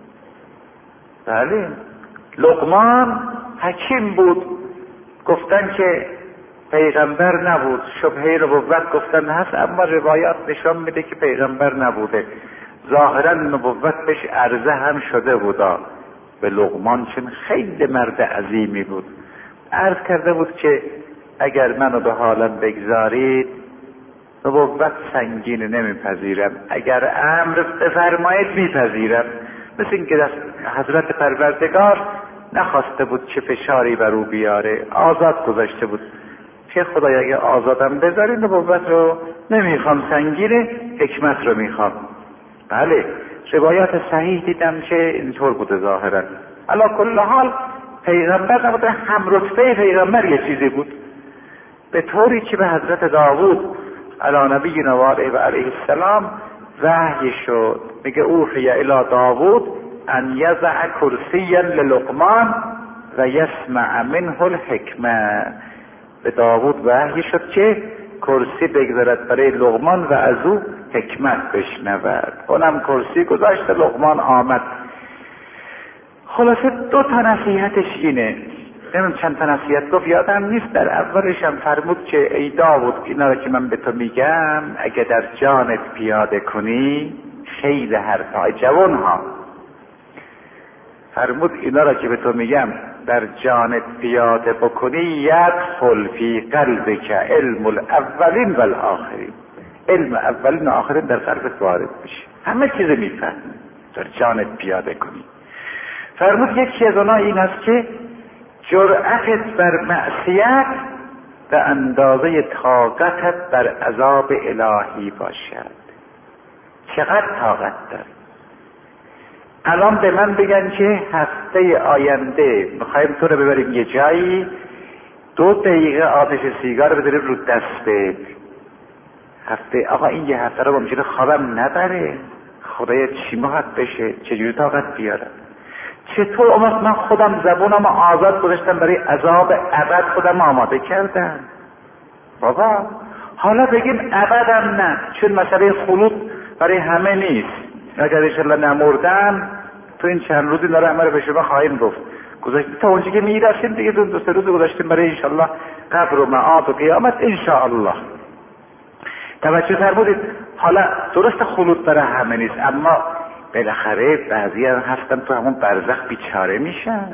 بله لقمان حکیم بود، گفتن که پیغمبر نبود، شبهه نبوت گفتن هست، اما روایات نشان میده که پیغمبر نبوده. ظاهرا نبوت بهش عرضه هم شده بودا به لقمان، چون خیلی مرد عظیمی بود. عرض کرده بود که اگر منو به حالم بگذارید نبوت سنگین نمیپذیرم، اگر امر بفرمایید میپذیرم. مثل اینکه حضرت پروردگار نخواسته بود چه فشاری بر او بیاره، آزاد گذاشته بود که خدای اگه آزادم بذاری نبوت رو نمیخوام، سنگینه، حکمت رو میخوام. بله روایات صحیح دیدم که اینطور بوده ظاهرا. علی کل حال پیغمبر نبوده، هم رتبه پیغمبر یه چیزی بود، به طوری که به حضرت داوود علی نبینا و علیه السلام وحی شد. میگه اوحی الی داوود ان یضع کرسیا للقمان و یسمع منه الحکمه. به داوود وحی شد که کرسی بگذارد برای لقمان و از او حکمت بشنود. اونم کرسی گذاشت، لقمان آمد. خلاصه 2 نصیحتش اینه، نمیدونم چند تا نصیحت گفت یادم نیست. در اولش هم فرمود که ای داوود اینا رو که من به تو میگم اگه در جانت پیاده کنی، خیلی حرفای جوان ها، فرمود اینا را که به تو میگم در جانت پیاده بکنی، یدخل فی قلبک علم الاولین و الاخرین، علم اولین و آخرین در قلبت وارد بشه، همه چیز میفهمی در جانت پیاده کنی. فرمود یکی از اونها این است که جرأتت بر معصیت به اندازه طاقتت بر عذاب الهی باشد. چقدر طاقت داری؟ الان به من بگن که هفته آینده میخوایم تو رو ببریم یه جایی، 2 دقیقه آتش سیگار رو بذاریم رو دستت، هفته آقا این یه هفته رو ممکنه خوابم نبره، خدایا چی مهد بشه، چجوری طاقت بیارم؟ چطور اما من خودم زبونم آزاد گذاشتم برای عذاب ابد، خودم آماده کردم. بابا حالا بگیم ابدم نه، چون مسئله خلود برای همه نیست. اگر انشالله نمردم تو این چند روزی ناره همه رو به شما خواهیم گفت، گذاشتیم تا اونجا که میرسیم دیگه 2-3 روز گذاشتیم برای انشالله قبر و معاد و قیامت انشاءالله. توجه فرمودید. حالا درست خلود برای همه نیست، اما بالاخره بعضی هم هستن تو همون برزخ بیچاره میشن.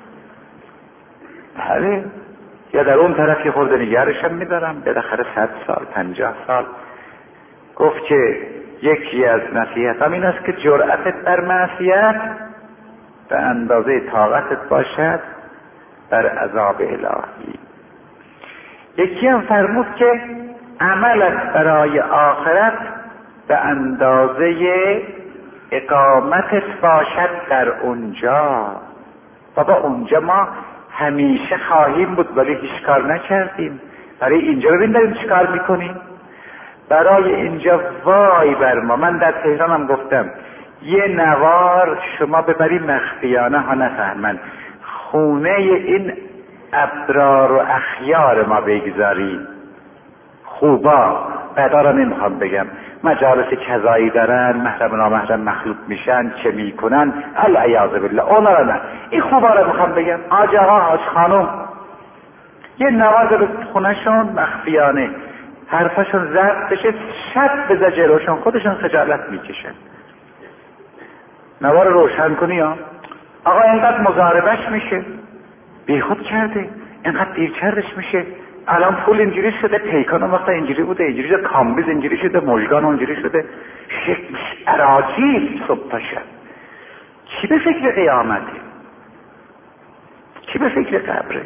بله، یا در اون طرف یه خورده نگرشم میدارم، بالاخره 100 سال 50 سال. گفت که یکی از نصیحتام این است که جرأتت بر معصیت به اندازه طاقتت باشد بر عذاب الهی. یکی هم فرمود که عملت برای آخرت به اندازه اقامتت باشد در اونجا. بابا اونجا ما همیشه خواهیم بود ولی هیچ کار نکردیم، برای اینجا ببین داریم چی کار میکنیم. برای اینجا وای بر ما. من در تهران هم گفتم یه نوار شما ببری مخفیانه ها نفهمن، خونه این ابرار و اخیار ما بگذاری، خوبا بدا را نمیخوام بگم، مجالس کذایی دارن، محرم و نامحرم مخلوط میشن، چه میکنن، العیاذ بالله، اونا را نه، این خوبا را میخوام بگم. آج آقا، آج خانم، یه نواز رو خونهشون مخفیانه حرفشون ضبط بشه، شب بزا جلوشون، خودشون خجالت میکشن. نوار روشن کنی ها، آقا اینقدر مضاربش میشه، بیخود کرده، اینقدر دیرکردش میشه، الان پول اینجوری شده، پیکان وقتا اینجوری بوده، اینجوری شده، کامبیز اینجوری شده، مژگان اینجوری شده، اراجیل صبح تا شب. کی به فکر قیامته؟ کی به فکر قبره؟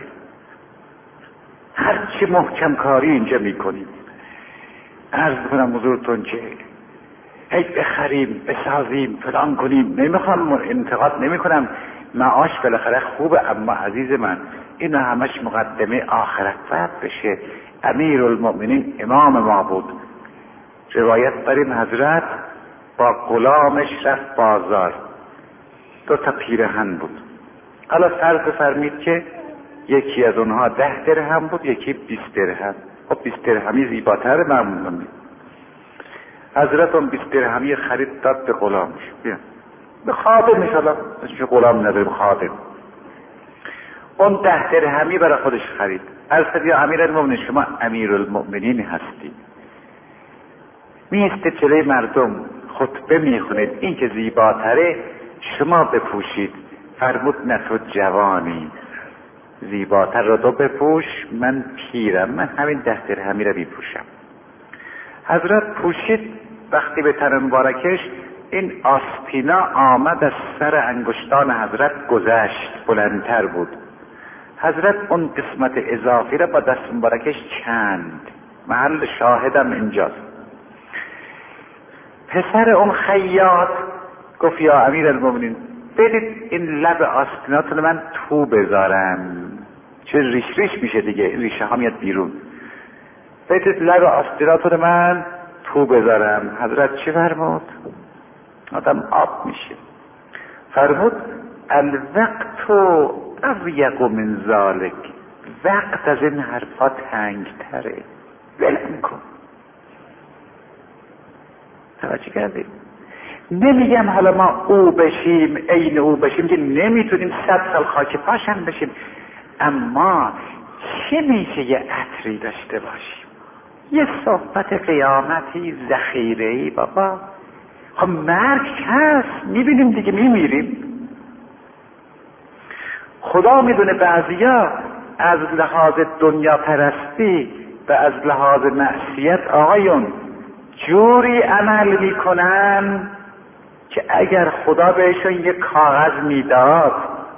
هرچی محکم کاری اینجا میکنیم. عرض کنم حضورتون که هی بخریم، بسازیم، فلان کنیم، نمیخوام انتقاد نمیکنم، معاش بالاخره خوبه، اما عزیز من اینا همش مقدمه آخرت باید بشه. امیرالمؤمنین امام ما بود، روایت بریم حضرت با غلامش رفت بازار، 2 پیرهن بود. حالا فرض بفرمید که یکی از اونها 10 درهم بود، یکی 20 درهم. خب 20 درهمی زیباتر معمولا. حضرت اون 20 درهمی خرید داد به غلامش، بیا به خادمش، حالا چه غلام نداریم، خادم. اون 10 درهمی برای خودش خرید. عرض کرد یا امیرالمؤمنین شما امیرالمؤمنین هستی، میسته جلوی مردم خطبه میخونید، این که زیباتره شما بپوشید. فرمود نه تو جوانی، زیباتر رو تو بپوش، من پیرم، من همین 10 درهمی رو میپوشم. حضرت پوشید، وقتی به تن مبارکش این آستینا آمد از سر انگشتان حضرت گذشت، بلندتر بود. حضرت اون قسمت اضافی را با دست مبارکش کند. محل شاهدم اینجاست. پسر اون خیاط گفت یا امیرالمومنین بدید این لب آستیناتون من تو بذارم، چه ریش ریش میشه دیگه، ریشه ها میاد بیرون. بدید لب آستیناتون من تو بذارم. حضرت چی فرمود؟ آدم آب میشه. فرمود الوقت اضیق من ذالک، وقت از این حرفا تنگ تره، ولم کن. توجه کردید؟ نمیگم حالا ما او بشیم، عین او بشیم، که نمیتونیم 100 سال خاک پاشم بشیم، اما چه میشه یه عطری داشته باشیم، یه صحبت قیامتی، ذخیره‌ای. بابا خب مرگ هست، میبینیم دیگه، میمیریم. خدا میدونه بعضیا از لحاظ دنیا پرستی و از لحاظ معصیت آقایون جوری عمل میکنن که اگر خدا بهشون یه کاغذ میداد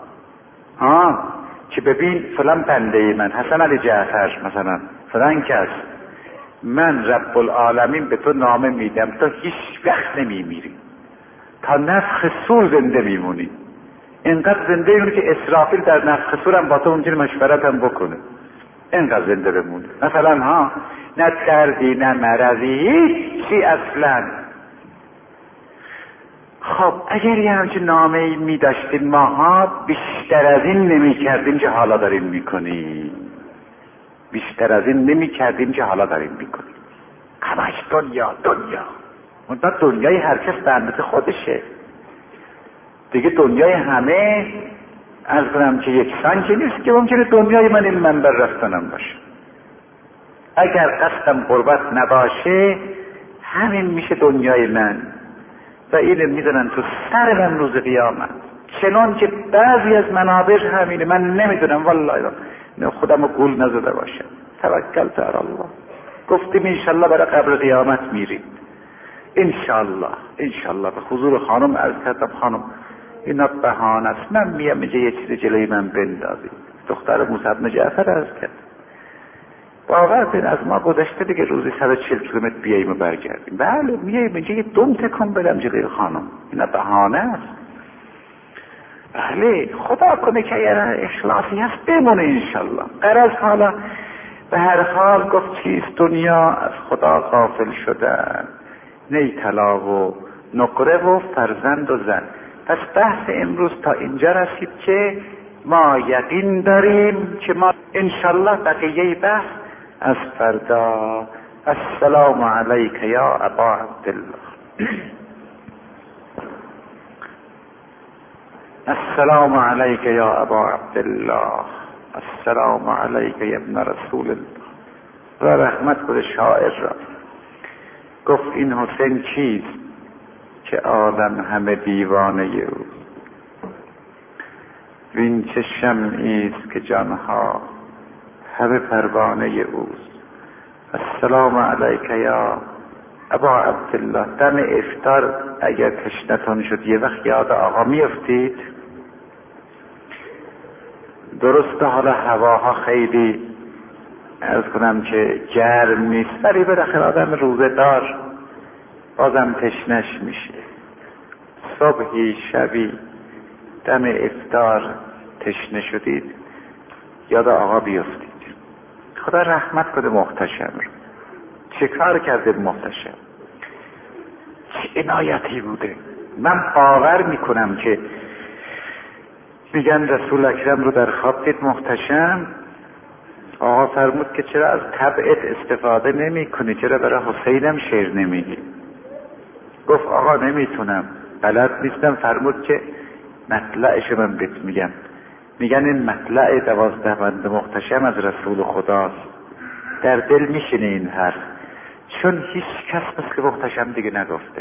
که ببین فلان بنده من حسن علی جعفر مثلا فلان کس، من رب العالمین به تو نامه میدم، تو هیچ وقت نمیمیری، تا نفخ صور زنده میمونی، اینقدر زنده میمونی که اسرافیل در نفخ صور هم با تو ممکنه مشورت هم بکنه، اینقدر زنده بمونی مثلا نه دردی نه مرضی، هیچی اصلا. خب اگر یه همچین نامه‌ای می‌داشتیم ماها، بیشتر از این نمی‌کردیم که حالا داریم می‌کنیم، بیشتر از این نمی‌کردیم که حالا داریم می‌کنیم. همش دنیا دنیا، منتها دنیای هر کس به اندازه خودشه دیگه. دنیای همه از کنم که یکسان که نیست، که ممکنه دنیای من این منبر رفتنم باشه. اگر قصدم قربت نباشه همین میشه دنیای من و اینو میدونن تو سر من روز قیامت. چنان که بعضی از منابر همینه، من نمیدونم والله، خودم رو گول نزده باشم. توکلت علی الله، گفتیم انشالله برای قبر قیامت میریم، انشالله انشالله. به حضور خانم عرض کردم خانم اینا بهانه است، من میام اینجا یه چیز جلوی من بندازید. دختر موسی بن جعفر عرض کرد باور کن از ما گذشته دیگه، روزی 140 کیلومتر بیاییم و برگردیم. بله میاییم اینجا یه دم تکون بدم جلوی خانم، اینا بهانه است. بله خدا کنه که یه اخلاصی هست بمونه انشالله. غرض حالا به هر حال گفت چیست دنیا، از خدا غافل شدن، نی طلا و نقره و فرزند و زن. پس بحث امروز تا اینجا رسید که ما یقین داریم که ما انشالله بقیه بحث از فردا. السلام علیک یا ابا عبدالله. السلام علیک یا ابا عبدالله، السلام علیک یا ابن رسول الله. و رحمت کنه شاعر را. گفت این حسین چیست که عالم همه دیوانه او، وین چه شمعی است که جانها همه پروانه اوست. السلام علیک یا ابا عبدالله. دم افطار اگر تشنتون شد یه وقت یاد آقا میافتید. درسته حالا هواها خیلی عرض کنم که گرم نیست، ولی بالاخره آدم روزه دار بازم تشنش میشه. صبحی شبی دم افطار تشنه شدید یاد آقا بیافتید. خدا رحمت کنه محتشم رو. چه کار کرده محتشم، چه عنایتی بوده. من باور میکنم که میگن رسول اکرم رو در خواب دید محتشم، آقا فرمود که چرا از طبعت استفاده نمی کنی، چرا برای حسینم شعر نمیگی؟ گفت آقا نمیتونم، بلد نیستم. فرمود که مطلعش من بهت میگم. میگن این مطلع 12 بند محتشم از رسول خداست. در دل میشینه این حرف، چون هیچ کس مثل محتشم دیگه نگفته.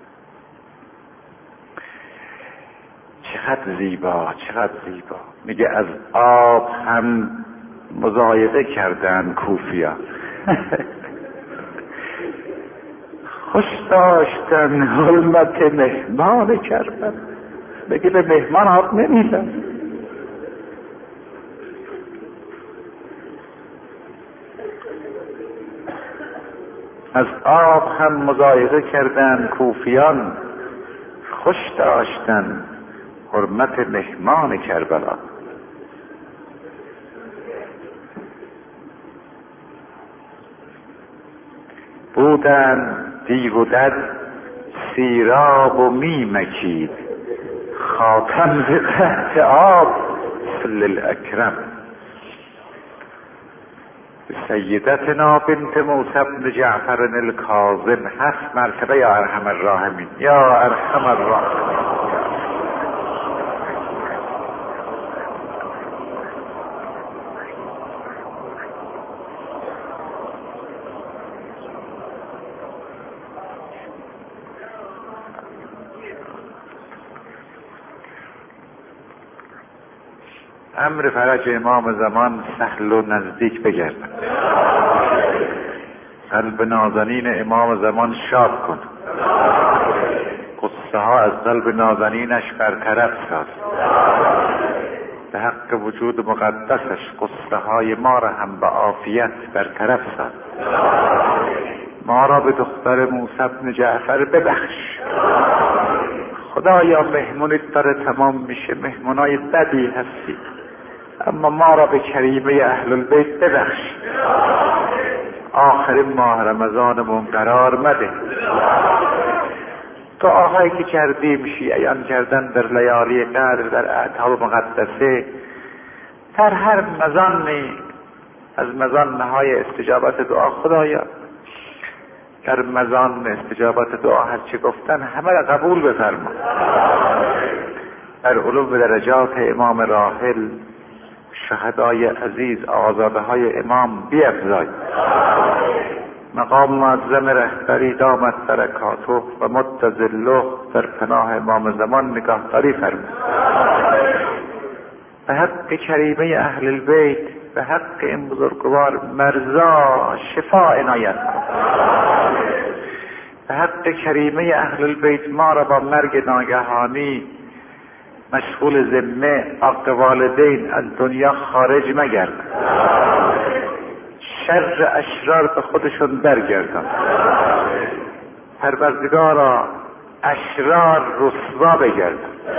چقدر زیبا، چقدر زیبا. میگه از آب هم مضایقه کردن کوفیا. خوش داشتن حرمت مهمان کربلا. بگه به مهمان آب نمیدن. از آب هم مضایقه کردن کوفیان، خوش داشتن حرمت مهمان کربلا. بودن دیو و دد سیراب و میمکید، خاتم ز قحط آب صلی الاکرم. سیدتنا بنت موسی بن جعفر الکاظم 7 مرتبه یا ارحم الراحمین، یا ارحم الراحمین. امر فرج امام زمان سهل و نزدیک بگردن. قلب نازنین امام زمان شاد کن. قصه ها از قلب نازنینش برطرف ساز. به حق وجود مقدسش قصه های ما را هم به عافیت برطرف ساز. ما را به دختر موسی بن جعفر ببخش. خدایا مهمونیت داره تمام میشه، مهمونای بدی هستی، اما ما را به کریمه اهل البیت ببخش. آخر ماه رمضانمون قرار مده. دعاهایی که کردیم شیعیان کردن در لیالی قدر، در اعتاب مقدسه، در هر مزانی از مزانهای استجابت دعا، خدایا در مزان استجابت دعا هر چه گفتن همه را قبول بفرما. در علو درجات امام راحل شهدای عزیز آزاده های امام بیفزای. مقام معظم رهبری دامت برکاته و مد ظله در پناه امام زمان نگاهداری فرما. به حق کریمه اهل البیت، به حق این بزرگوار مرزا شفا عنایت کن. به حق کریمه اهل البیت ما را با مرگ ناگهانی مشغول ذمه حق والدین از دنیا خارج مگرد. شر اشرار به خودشون برگردن. پروردگارا اشرار رسوا بگردن.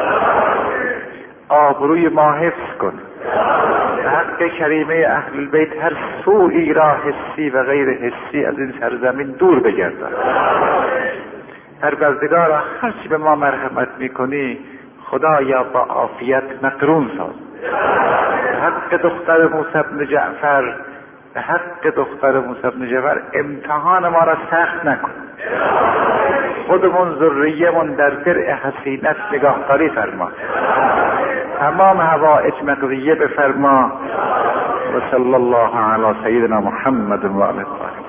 آبروی ما حفظ کن. به حق کریمه اهل البیت هر سوئی را حسی و غیر حسی از این سرزمین دور بگردن. پروردگارا هر چی به ما مرحمت میکنی خدایا با عافیت مقرون ساز. به حق دختر موسی بن جعفر، به حق دختر موسی بن جعفر امتحان ما را سخت نکن. خودمون ذریه‌مون در درع حسینت نگاهداری فرما. تمام حوائج مقضیه بفرما. و صلی الله علی سیدنا محمد و آله.